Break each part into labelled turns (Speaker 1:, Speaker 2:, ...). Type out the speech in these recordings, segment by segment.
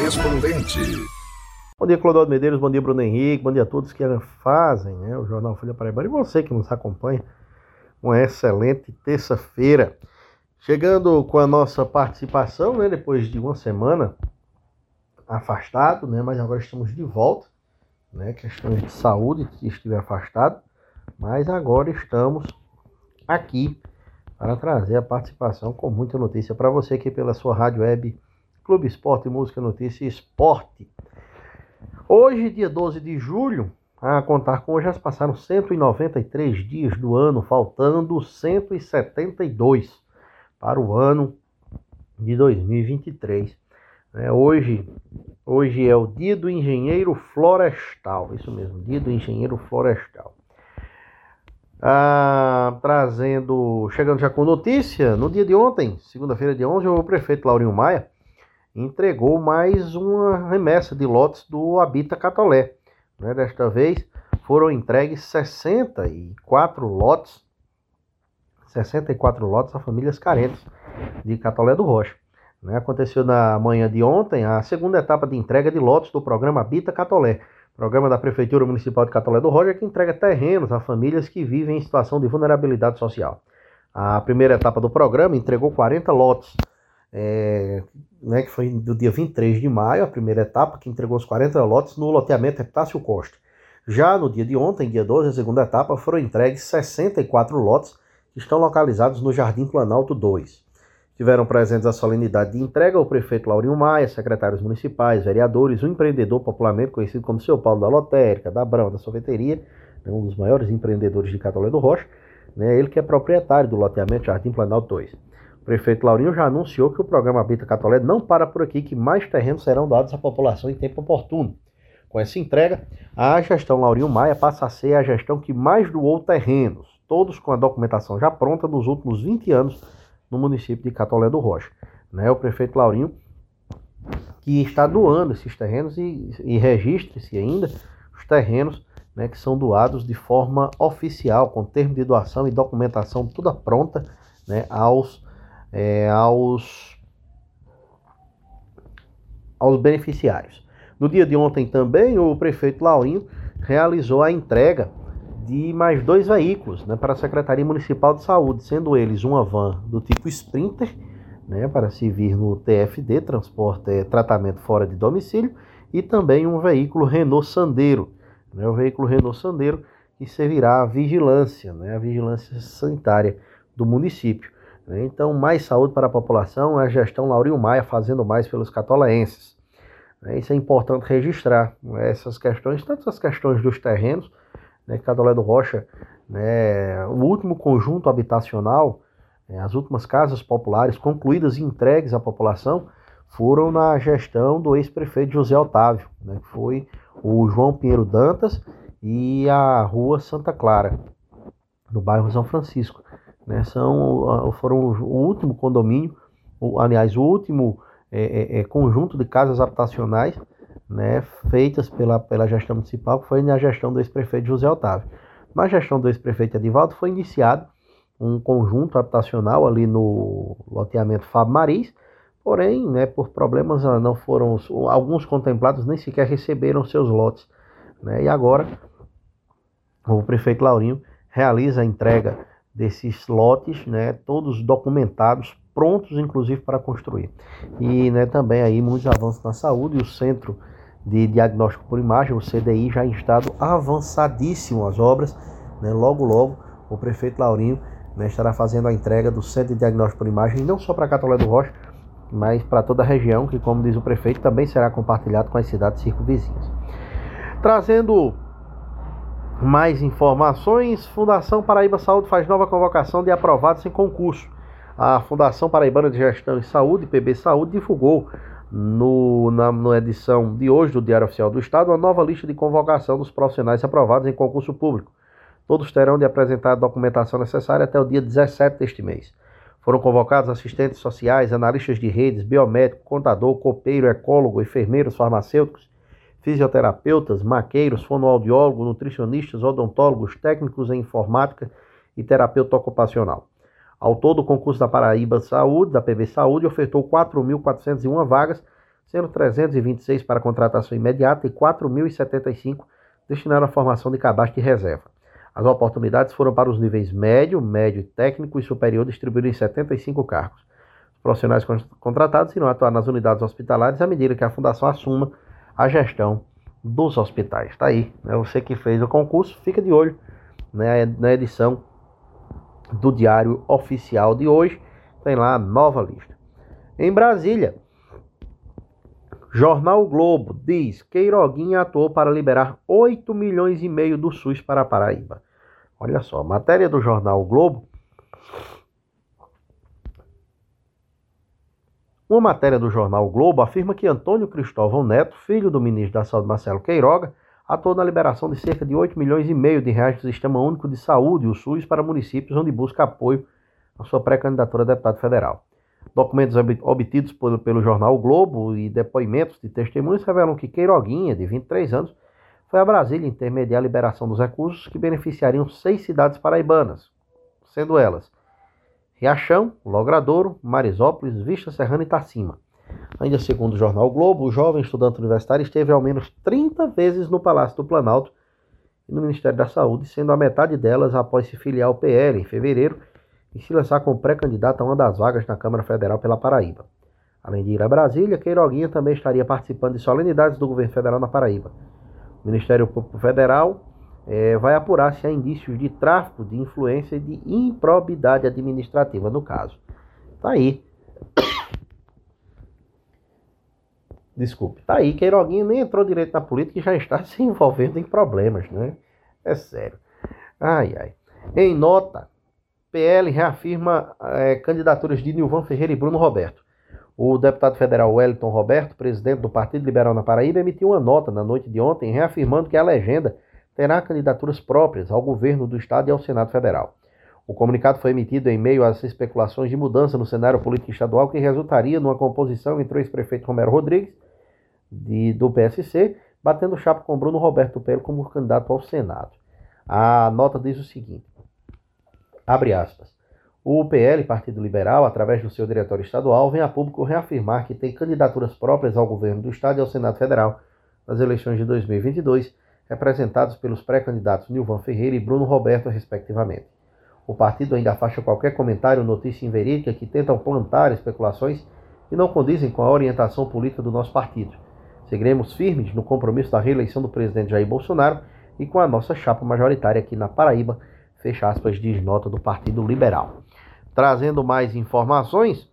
Speaker 1: Correspondente.
Speaker 2: Bom dia, Clodoaldo Medeiros, bom dia, Bruno Henrique, bom dia a todos que fazem o Jornal Folha Paraibana e você que nos acompanha. Uma excelente terça-feira. Chegando com a nossa participação, depois de uma semana afastado, mas agora estamos de volta, questões de saúde que estiver afastado, mas agora estamos aqui para trazer a participação com muita notícia para você aqui pela sua rádio web Clube Esporte, Música, Notícia e Esporte. Hoje, dia 12 de julho, a contar com hoje, já se passaram 193 dias do ano, faltando 172 para o ano de 2023. Hoje é o dia do engenheiro florestal, isso mesmo, dia do engenheiro florestal. Chegando já com notícia, no dia de ontem, segunda-feira de 11, o prefeito Laurinho Maia entregou mais uma remessa de lotes do Habita Catolé. Desta vez foram entregues 64 lotes a famílias carentes de Catolé do Rocha. Aconteceu na manhã de ontem a segunda etapa de entrega de lotes do programa Habita Catolé, programa da Prefeitura Municipal de Catolé do Rocha que entrega terrenos a famílias que vivem em situação de vulnerabilidade social. A primeira etapa do programa entregou 40 lotes, que foi do dia 23 de maio, a primeira etapa, que entregou os 40 lotes no loteamento Epitácio Costa. Já no dia de ontem, dia 12, a segunda etapa, foram entregues 64 lotes que estão localizados no Jardim Planalto 2. Tiveram presentes a solenidade de entrega o prefeito Laurinho Maia, secretários municipais, vereadores, um empreendedor popularmente conhecido como Seu Paulo da Lotérica, da Brama, da Sorveteria, um dos maiores empreendedores de Catolé do Rocha, ele que é proprietário do loteamento Jardim Planalto 2. O prefeito Laurinho já anunciou que o programa Habita Catolé não para por aqui, que mais terrenos serão dados à população em tempo oportuno. Com essa entrega, a gestão Laurinho Maia passa a ser a gestão que mais doou terrenos, todos com a documentação já pronta nos últimos 20 anos no município de Catolé do Rocha. O prefeito Laurinho que está doando esses terrenos e registre-se ainda os terrenos que são doados de forma oficial, com termo de doação e documentação toda pronta aos beneficiários. No dia de ontem também, o prefeito Laurinho realizou a entrega de mais 2 veículos para a Secretaria Municipal de Saúde, sendo eles uma van do tipo Sprinter, para servir no TFD, tratamento fora de domicílio, e também um veículo Renault Sandero, o veículo Renault Sandero que servirá à vigilância, a vigilância sanitária do município. Então, mais saúde para a população, a gestão Laurinho Maia fazendo mais pelos catoleenses. Isso é importante registrar, essas questões, tanto as questões dos terrenos, Catolé do Rocha, o último conjunto habitacional, as últimas casas populares concluídas e entregues à população foram na gestão do ex-prefeito José Otávio, que foi o João Pinheiro Dantas e a Rua Santa Clara, no bairro São Francisco. Foram o último condomínio, aliás, o último conjunto de casas habitacionais feitas pela gestão municipal, que foi na gestão do ex-prefeito José Otávio. Na gestão do ex-prefeito Edivaldo foi iniciado um conjunto habitacional ali no loteamento Fábio Maris, porém, por problemas não foram, alguns contemplados nem sequer receberam seus lotes. E agora o prefeito Laurinho realiza a entrega desses lotes, todos documentados, prontos inclusive para construir. E também aí muitos avanços na saúde, e o Centro de Diagnóstico por Imagem, o CDI, já em estado avançadíssimo as obras. Logo o prefeito Laurinho estará fazendo a entrega do Centro de Diagnóstico por Imagem, não só para Catolé do Rocha, mas para toda a região, que, como diz o prefeito, também será compartilhado com as cidades circunvizinhas. Trazendo mais informações, Fundação Paraíba Saúde faz nova convocação de aprovados em concurso. A Fundação Paraibana de Gestão em Saúde, PB Saúde, divulgou na edição de hoje do Diário Oficial do Estado uma nova lista de convocação dos profissionais aprovados em concurso público. Todos terão de apresentar a documentação necessária até o dia 17 deste mês. Foram convocados assistentes sociais, analistas de redes, biomédico, contador, copeiro, ecólogo, enfermeiros, farmacêuticos, fisioterapeutas, maqueiros, fonoaudiólogos, nutricionistas, odontólogos, técnicos em informática e terapeuta ocupacional. Ao todo, o concurso da Paraíba Saúde, da PB Saúde, ofertou 4.401 vagas, sendo 326 para contratação imediata e 4.075 destinados à formação de cadastro de reserva. As oportunidades foram para os níveis médio, médio, técnico e superior, distribuídos em 75 cargos. Os profissionais contratados irão atuar nas unidades hospitalares à medida que a Fundação assuma a gestão dos hospitais. Está aí, né? Você que fez o concurso, fica de olho, né, na edição do Diário Oficial de hoje, tem lá a nova lista. Em Brasília, Jornal o Globo diz que Queiroguinha atuou para liberar 8 milhões e meio do SUS para a Paraíba. Olha só, matéria do Jornal o Globo. Uma matéria do Jornal o Globo afirma que Antônio Cristóvão Neto, filho do ministro da Saúde Marcelo Queiroga, atuou na liberação de cerca de 8 milhões e meio de reais do Sistema Único de Saúde, o SUS, para municípios onde busca apoio à sua pré-candidatura a deputado federal. Documentos obtidos pelo Jornal o Globo e depoimentos de testemunhas revelam que Queiroguinha, de 23 anos, foi a Brasília intermediar a liberação dos recursos que beneficiariam 6 cidades paraibanas, sendo elas Riachão, Logradouro, Marisópolis, Vista Serrana e Itacima. Ainda segundo o Jornal o Globo, o jovem estudante universitário esteve ao menos 30 vezes no Palácio do Planalto e no Ministério da Saúde, sendo a metade delas após se filiar ao PL em fevereiro e se lançar como pré-candidato a uma das vagas na Câmara Federal pela Paraíba. Além de ir a Brasília, Queiroguinha também estaria participando de solenidades do governo federal na Paraíba. O Ministério Público Federal vai apurar se há indícios de tráfico de influência e de improbidade administrativa no caso. Tá aí. Desculpe. Tá aí, Queiroguinha nem entrou direito na política e já está se envolvendo em problemas, né? É sério. Ai, ai. Em nota, PL reafirma candidaturas de Nilvan Ferreira e Bruno Roberto. O deputado federal Wellington Roberto, presidente do Partido Liberal na Paraíba, emitiu uma nota na noite de ontem reafirmando que a legenda terá candidaturas próprias ao governo do Estado e ao Senado Federal. O comunicado foi emitido em meio às especulações de mudança no cenário político estadual que resultaria numa composição entre o ex-prefeito Romero Rodrigues, do PSC, batendo chapa com Bruno Roberto do PL como candidato ao Senado. A nota diz o seguinte, abre aspas, o PL, Partido Liberal, através do seu diretório estadual, vem a público reafirmar que tem candidaturas próprias ao governo do Estado e ao Senado Federal nas eleições de 2022, representados pelos pré-candidatos Nilvan Ferreira e Bruno Roberto, respectivamente. O partido ainda afasta qualquer comentário ou notícia inverídica que tentam plantar especulações que não condizem com a orientação política do nosso partido. Seguiremos firmes no compromisso da reeleição do presidente Jair Bolsonaro e com a nossa chapa majoritária aqui na Paraíba, fecha aspas, diz nota do Partido Liberal. Trazendo mais informações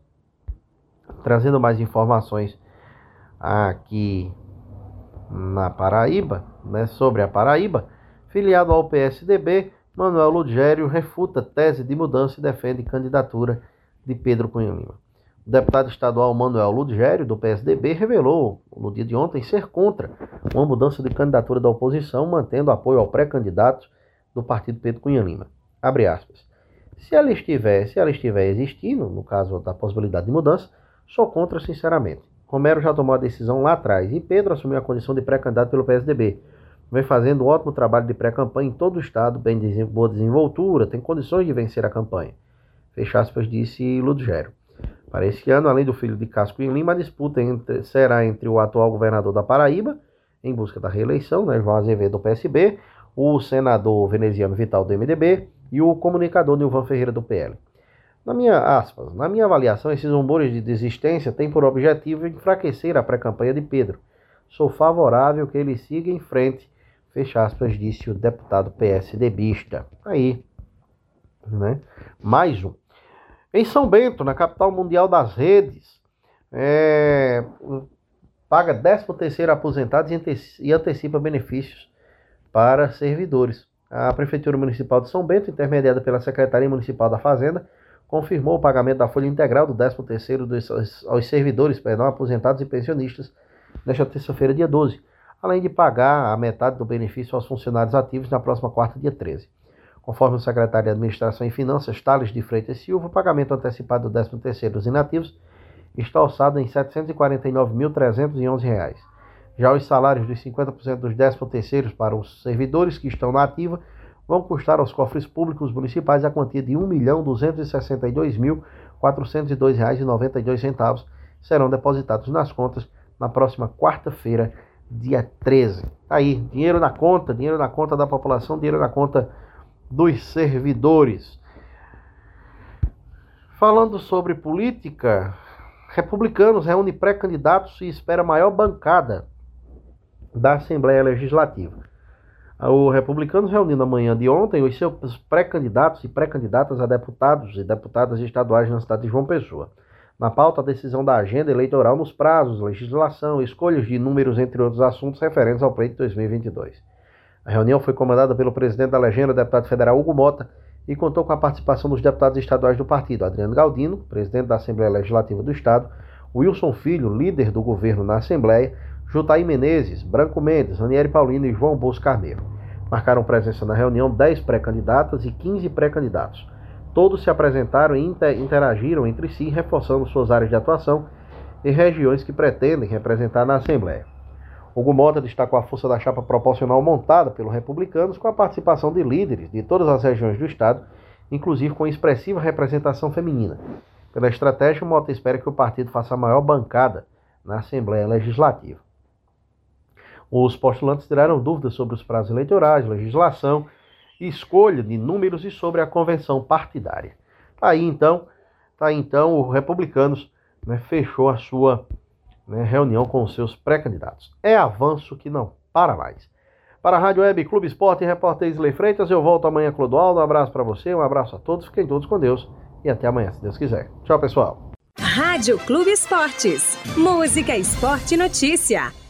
Speaker 2: aqui na Paraíba, né, sobre a Paraíba, filiado ao PSDB, Manuel Ludgério refuta tese de mudança e defende candidatura de Pedro Cunha Lima. O deputado estadual Manuel Ludgério, do PSDB, revelou no dia de ontem ser contra uma mudança de candidatura da oposição, mantendo apoio ao pré-candidato do partido Pedro Cunha Lima. Abre aspas. Se ela estiver existindo, no caso da possibilidade de mudança, sou contra sinceramente. Romero já tomou a decisão lá atrás e Pedro assumiu a condição de pré-candidato pelo PSDB. Vem fazendo um ótimo trabalho de pré-campanha em todo o estado, boa desenvoltura, tem condições de vencer a campanha. Fecha aspas, disse Ludgério. Para esse ano, além do filho de Cássio Cunha Lima, a disputa será entre o atual governador da Paraíba, em busca da reeleição, né, João Azevedo do PSB, o senador veneziano Vital do MDB e o comunicador Nilvan Ferreira do PL. Na minha avaliação, esses rumores de desistência têm por objetivo enfraquecer a pré-campanha de Pedro. Sou favorável que ele siga em frente, fecha aspas, disse o deputado PSDBista. Aí, né? Mais um. Em São Bento, na capital mundial das redes, paga 13º aposentados e antecipa benefícios para servidores. A Prefeitura Municipal de São Bento, intermediada pela Secretaria Municipal da Fazenda, confirmou o pagamento da folha integral do 13º aos servidores aposentados e pensionistas nesta terça-feira, dia 12, além de pagar a metade do benefício aos funcionários ativos na próxima quarta, dia 13. Conforme o secretário de Administração e Finanças, Tales de Freitas Silva, o pagamento antecipado do 13º dos inativos está orçado em R$ 749.311. Já os salários dos 50% dos 13º para os servidores que estão na ativa vão custar aos cofres públicos municipais a quantia de R$ 1.262.402,92. Serão depositados nas contas na próxima quarta-feira, dia 13. Aí, dinheiro na conta da população, dinheiro na conta dos servidores. Falando sobre política, republicanos reúne pré-candidatos e espera maior bancada da Assembleia Legislativa. O Republicanos reuniu na manhã de ontem os seus pré-candidatos e pré-candidatas a deputados e deputadas estaduais na cidade de João Pessoa. Na pauta, a decisão da agenda eleitoral nos prazos, legislação, escolhas de números, entre outros assuntos referentes ao pleito de 2022. A reunião foi comandada pelo presidente da legenda, deputado federal Hugo Mota, e contou com a participação dos deputados estaduais do partido, Adriano Galdino, presidente da Assembleia Legislativa do Estado, Wilson Filho, líder do governo na Assembleia, Jutaí Menezes, Branco Mendes, Ranieri Paulino e João Bosco Carneiro. Marcaram presença na reunião 10 pré-candidatas e 15 pré-candidatos. Todos se apresentaram e interagiram entre si, reforçando suas áreas de atuação e regiões que pretendem representar na Assembleia. Hugo Mota destacou a força da chapa proporcional montada pelos republicanos, com a participação de líderes de todas as regiões do Estado, inclusive com expressiva representação feminina. Pela estratégia, o Mota espera que o partido faça a maior bancada na Assembleia Legislativa. Os postulantes tiraram dúvidas sobre os prazos eleitorais, legislação, escolha de números e sobre a convenção partidária. Tá aí então, o Republicanos fechou a sua reunião com os seus pré-candidatos. É avanço que não para mais. Para a Rádio Web Clube Esporte e repórter Isley Freitas, eu volto amanhã, Clodoaldo. Um abraço para você, um abraço a todos, fiquem todos com Deus e até amanhã, se Deus quiser. Tchau, pessoal.
Speaker 1: Rádio Clube Esportes. Música, esporte e notícia.